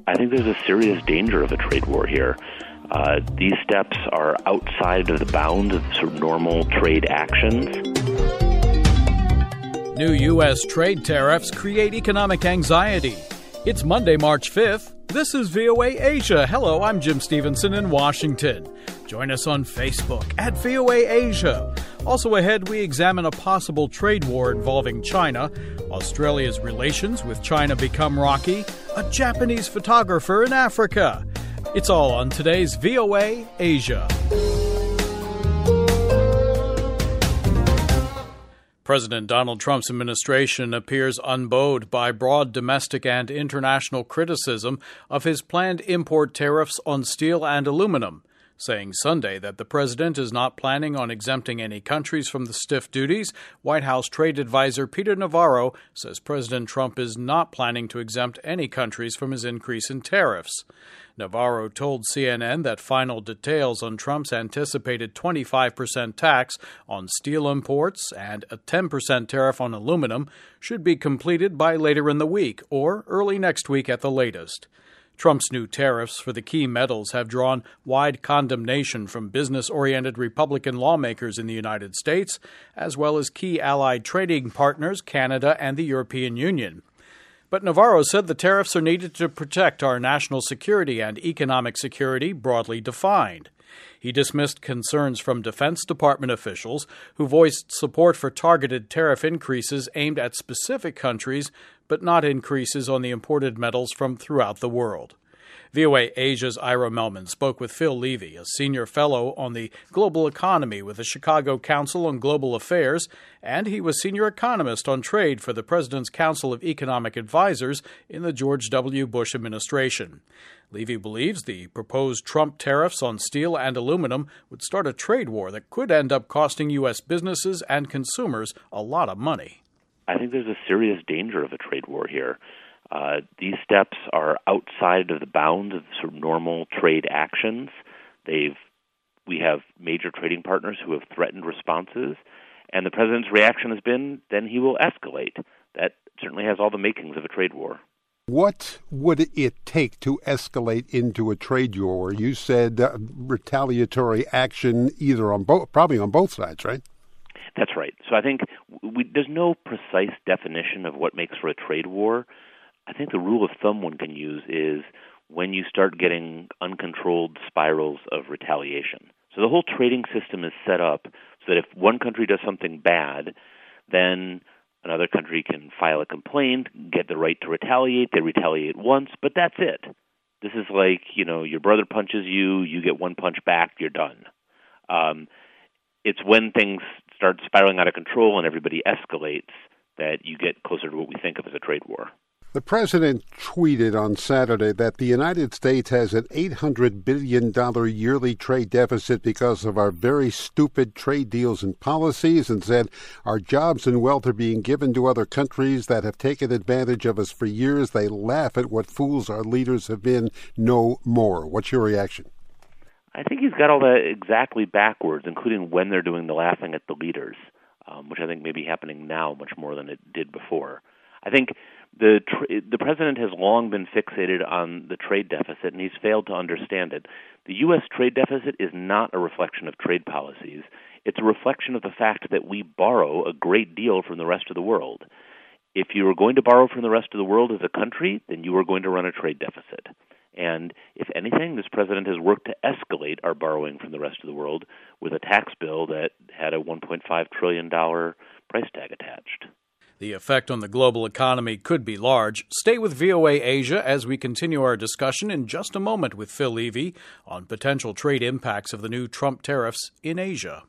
I think there's a serious danger of a trade war here. These steps are outside of the bounds of sort of normal trade actions. New U.S. trade tariffs create economic anxiety. It's Monday, March 5th. This is VOA Asia. Hello, I'm Jim Stevenson in Washington. Join us on Facebook at VOA Asia. Also ahead, we examine a possible trade war involving China, Australia's relations with China become rocky, a Japanese photographer in Africa. It's all on today's VOA Asia. President Donald Trump's administration appears unbowed by broad domestic and international criticism of his planned import tariffs on steel and aluminum, saying Sunday that the president is not planning on exempting any countries from the stiff duties. White House trade advisor Peter Navarro says President Trump is not planning to exempt any countries from his increase in tariffs. Navarro told CNN that final details on Trump's anticipated 25% tax on steel imports and a 10% tariff on aluminum should be completed by later in the week or early next week at the latest. Trump's new tariffs for the key metals have drawn wide condemnation from business-oriented Republican lawmakers in the United States, as well as key allied trading partners Canada and the European Union. But Navarro said the tariffs are needed to protect our national security and economic security broadly defined. He dismissed concerns from Defense Department officials who voiced support for targeted tariff increases aimed at specific countries, but not increases on the imported metals from throughout the world. VOA Asia's Ira Melman spoke with Phil Levy, a senior fellow on the global economy with the Chicago Council on Global Affairs, and he was senior economist on trade for the President's Council of Economic Advisers in the George W. Bush administration. Levy believes the proposed Trump tariffs on steel and aluminum would start a trade war that could end up costing U.S. businesses and consumers a lot of money. I think there's a serious danger of a trade war here. These steps are outside of the bounds of sort of normal trade actions. We have major trading partners who have threatened responses, and the president's reaction has been, then he will escalate. That certainly has all the makings of a trade war. What would it take to escalate into a trade war? You said retaliatory action either on both, probably on both sides, right? That's right. So I think there's no precise definition of what makes for a trade war. I think the rule of thumb one can use is when you start getting uncontrolled spirals of retaliation. So the whole trading system is set up so that if one country does something bad, then another country can file a complaint, get the right to retaliate. They retaliate once, but that's it. This is like, your brother punches you, you get one punch back, you're done. It's when things start spiraling out of control and everybody escalates that you get closer to what we think of as a trade war. The president tweeted on Saturday that the United States has an $800 billion yearly trade deficit because of our very stupid trade deals and policies, and said our jobs and wealth are being given to other countries that have taken advantage of us for years. They laugh at what fools our leaders have been no more. What's your reaction? I think he's got all that exactly backwards, including when they're doing the laughing at the leaders, which I think may be happening now much more than it did before. I think the president has long been fixated on the trade deficit, and he's failed to understand it. The U.S. trade deficit is not a reflection of trade policies. It's a reflection of the fact that we borrow a great deal from the rest of the world. If you are going to borrow from the rest of the world as a country, then you are going to run a trade deficit. And if anything, this president has worked to escalate our borrowing from the rest of the world with a tax bill that had a $1.5 trillion price tag attached. The effect on the global economy could be large. Stay with VOA Asia as we continue our discussion in just a moment with Phil Levy on potential trade impacts of the new Trump tariffs in Asia.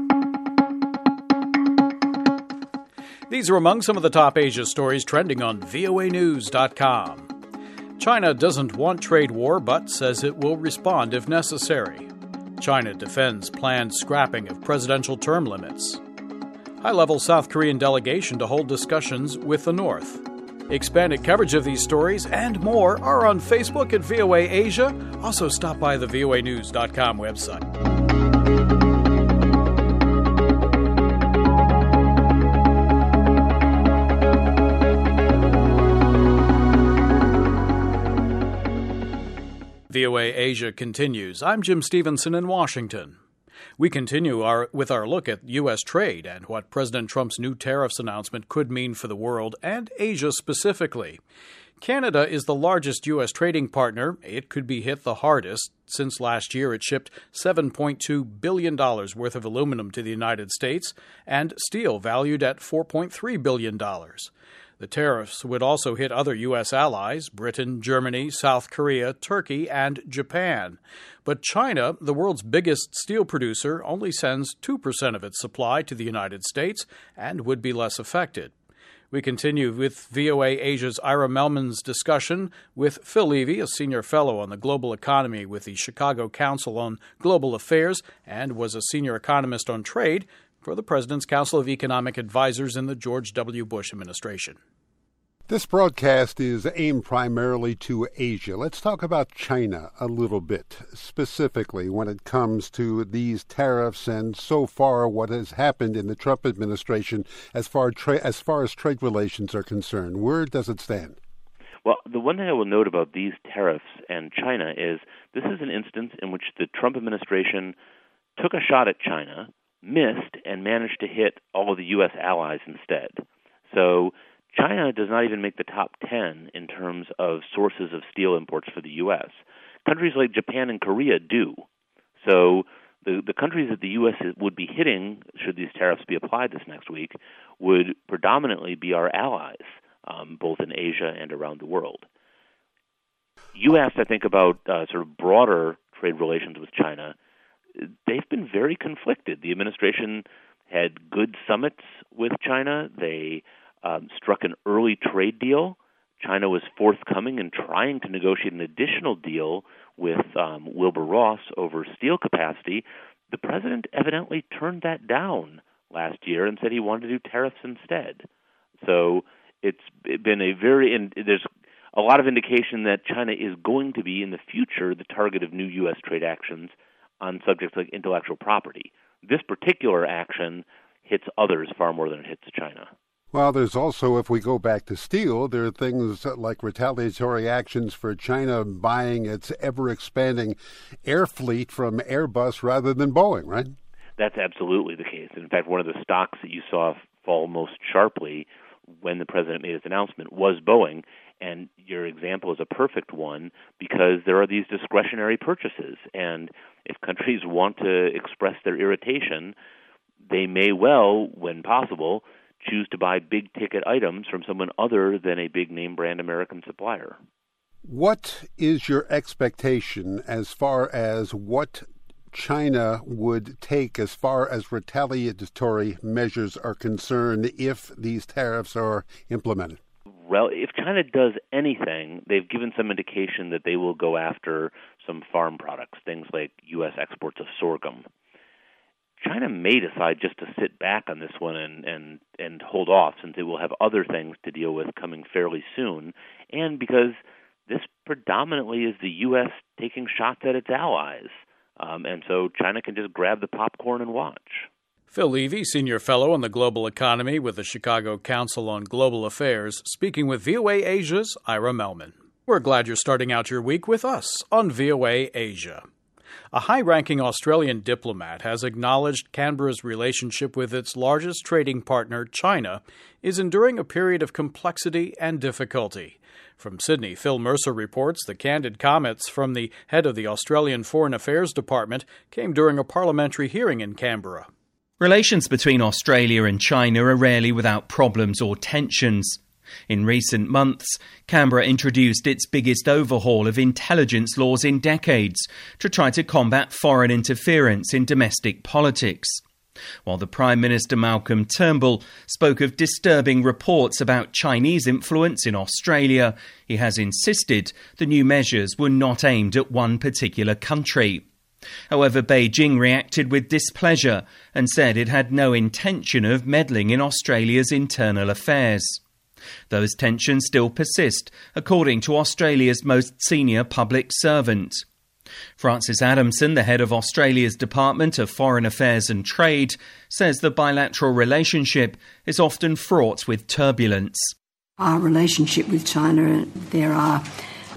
These are among some of the top Asia stories trending on voanews.com. China doesn't want trade war, but says it will respond if necessary. China defends planned scrapping of presidential term limits. High-level South Korean delegation to hold discussions with the North. Expanded coverage of these stories and more are on Facebook at VOA Asia. Also stop by the voanews.com website. VOA Asia continues. I'm Jim Stevenson in Washington. We continue with our look at U.S. trade and what President Trump's new tariffs announcement could mean for the world and Asia specifically. Canada is the largest U.S. trading partner. It could be hit the hardest. Since last year, it shipped $7.2 billion worth of aluminum to the United States and steel valued at $4.3 billion. The tariffs would also hit other U.S. allies, Britain, Germany, South Korea, Turkey, and Japan. But China, the world's biggest steel producer, only sends 2% of its supply to the United States and would be less affected. We continue with VOA Asia's Ira Melman's discussion with Phil Levy, a senior fellow on the global economy with the Chicago Council on Global Affairs and was a senior economist on trade for the President's Council of Economic Advisors in the George W. Bush administration. This broadcast is aimed primarily to Asia. Let's talk about China a little bit, specifically when it comes to these tariffs and so far what has happened in the Trump administration as far as trade relations are concerned. Where does it stand? Well, the one thing I will note about these tariffs and China is this is an instance in which the Trump administration took a shot at China, missed, and managed to hit all of the U.S. allies instead. So China does not even make the top 10 in terms of sources of steel imports for the U.S. Countries like Japan and Korea do. So the countries that the U.S. would be hitting, should these tariffs be applied this next week, would predominantly be our allies, both in Asia and around the world. You asked, I think, about sort of broader trade relations with China. They've been very conflicted. The administration had good summits with China. They struck an early trade deal. China was forthcoming in trying to negotiate an additional deal with Wilbur Ross over steel capacity. The president evidently turned that down last year and said he wanted to do tariffs instead. So it's been there's a lot of indication that China is going to be in the future the target of new U.S. trade actions on subjects like intellectual property. This particular action hits others far more than it hits China. Well, there's also, if we go back to steel, there are things like retaliatory actions for China buying its ever-expanding air fleet from Airbus rather than Boeing, right? That's absolutely the case. In fact, one of the stocks that you saw fall most sharply when the president made his announcement was Boeing, and your example is a perfect one because there are these discretionary purchases, and if countries want to express their irritation, they may well, when possible, choose to buy big-ticket items from someone other than a big name-brand American supplier. What is your expectation as far as what China would take as far as retaliatory measures are concerned if these tariffs are implemented? Well, if China does anything, they've given some indication that they will go after some farm products, things like U.S. exports of sorghum. China may decide just to sit back on this one and hold off, since it will have other things to deal with coming fairly soon, and because this predominantly is the U.S. taking shots at its allies. And so China can just grab the popcorn and watch. Phil Levy, senior fellow on the global economy with the Chicago Council on Global Affairs, speaking with VOA Asia's Ira Melman. We're glad you're starting out your week with us on VOA Asia. A high-ranking Australian diplomat has acknowledged Canberra's relationship with its largest trading partner, China, is enduring a period of complexity and difficulty. From Sydney, Phil Mercer reports the candid comments from the head of the Australian Foreign Affairs Department came during a parliamentary hearing in Canberra. Relations between Australia and China are rarely without problems or tensions. In recent months, Canberra introduced its biggest overhaul of intelligence laws in decades to try to combat foreign interference in domestic politics. While the Prime Minister Malcolm Turnbull spoke of disturbing reports about Chinese influence in Australia, he has insisted the new measures were not aimed at one particular country. However, Beijing reacted with displeasure and said it had no intention of meddling in Australia's internal affairs. Those tensions still persist, according to Australia's most senior public servant. Francis Adamson, the head of Australia's Department of Foreign Affairs and Trade, says the bilateral relationship is often fraught with turbulence. Our relationship with China, there are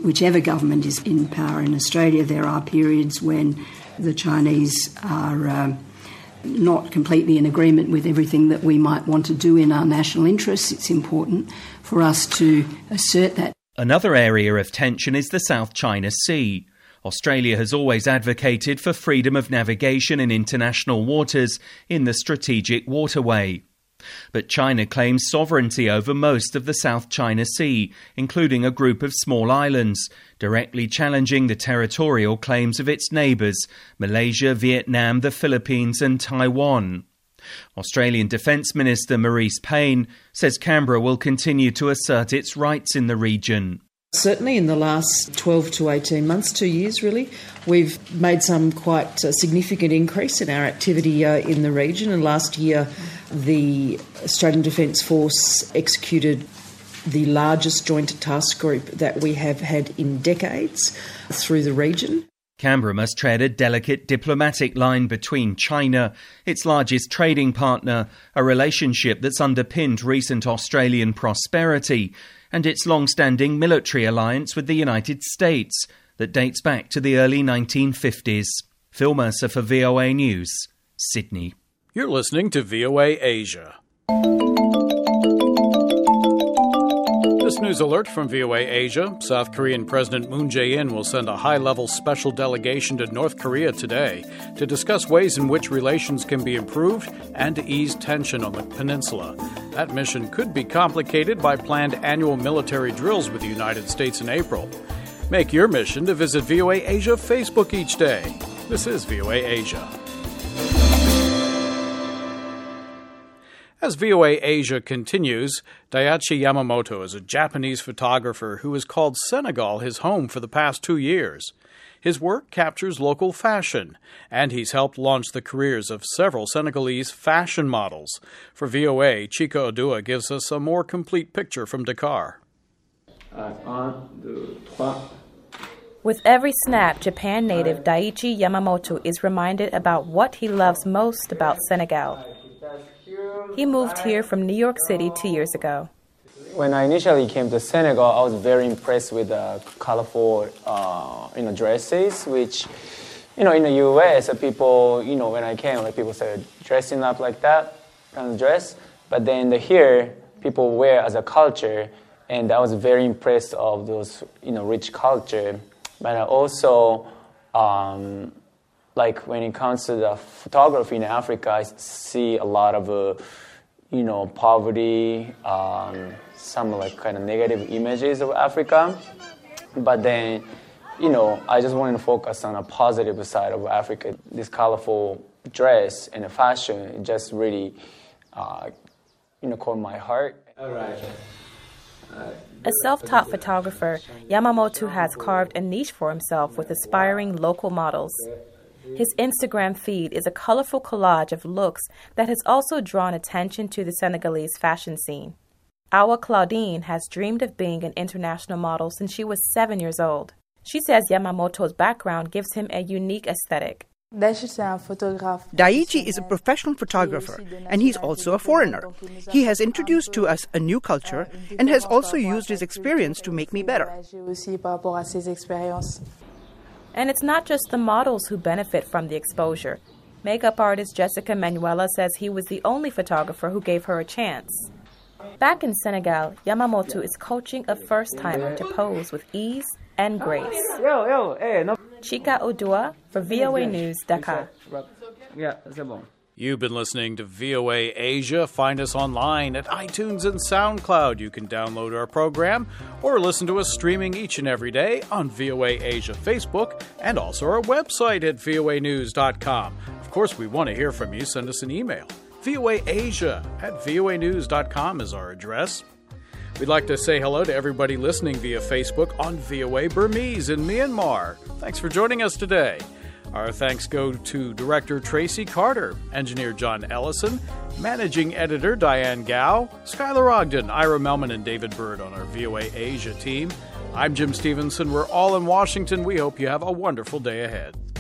Whichever government is in power in Australia, there are periods when the Chinese are not completely in agreement with everything that we might want to do in our national interests. It's important for us to assert that. Another area of tension is the South China Sea. Australia has always advocated for freedom of navigation in international waters in the strategic waterway. But China claims sovereignty over most of the South China Sea, including a group of small islands, directly challenging the territorial claims of its neighbours, Malaysia, Vietnam, the Philippines and Taiwan. Australian Defence Minister Marise Payne says Canberra will continue to assert its rights in the region. Certainly in the last 12 to 18 months, 2 years really, we've made some quite significant increase in our activity in the region. And last year, the Australian Defence Force executed the largest joint task group that we have had in decades through the region. Canberra must tread a delicate diplomatic line between China, its largest trading partner, a relationship that's underpinned recent Australian prosperity, and its long-standing military alliance with the United States that dates back to the early 1950s. Phil Mercer for VOA News, Sydney. You're listening to VOA Asia. This news alert from VOA Asia. South Korean President Moon Jae-in will send a high-level special delegation to North Korea today to discuss ways in which relations can be improved and to ease tension on the peninsula. That mission could be complicated by planned annual military drills with the United States in April. Make your mission to visit VOA Asia Facebook each day. This is VOA Asia. As VOA Asia continues, Daiichi Yamamoto is a Japanese photographer who has called Senegal his home for the past 2 years. His work captures local fashion, and he's helped launch the careers of several Senegalese fashion models. For VOA, Chika Odua gives us a more complete picture from Dakar. With every snap, Japan native Daiichi Yamamoto is reminded about what he loves most about Senegal. He moved here from New York City 2 years ago. When I initially came to Senegal, I was very impressed with the colorful, dresses, which, in the U.S., people, when I came, people started dressing up like that kind of dress. But then here, people wear as a culture, and I was very impressed of those, rich culture. But I also, when it comes to the photography in Africa, I see a lot of, poverty, some kind of negative images of Africa. But then, I just wanted to focus on a positive side of Africa. This colorful dress and the fashion, it just really, caught my heart. All right. A self-taught photographer, Yamamoto has carved a niche for himself with aspiring local models. His Instagram feed is a colorful collage of looks that has also drawn attention to the Senegalese fashion scene. Awa Claudine has dreamed of being an international model since she was 7 years old. She says Yamamoto's background gives him a unique aesthetic. Daiichi is a professional photographer, and he's also a foreigner. He has introduced to us a new culture and has also used his experience to make me better. And it's not just the models who benefit from the exposure. Makeup artist Jessica Manuela says he was the only photographer who gave her a chance. Back in Senegal, Yamamoto is coaching a first-timer to pose with ease and grace. Chika Odua for VOA News, Dakar. You've been listening to VOA Asia. Find us online at iTunes and SoundCloud. You can download our program or listen to us streaming each and every day on VOA Asia Facebook and also our website at voanews.com. Of course, we want to hear from you. Send us an email. voaasia@voanews.com is our address. We'd like to say hello to everybody listening via Facebook on VOA Burmese in Myanmar. Thanks for joining us today. Our thanks go to Director Tracy Carter, Engineer John Ellison, Managing Editor Diane Gao, Skylar Ogden, Ira Melman, and David Bird on our VOA Asia team. I'm Jim Stevenson. We're all in Washington. We hope you have a wonderful day ahead.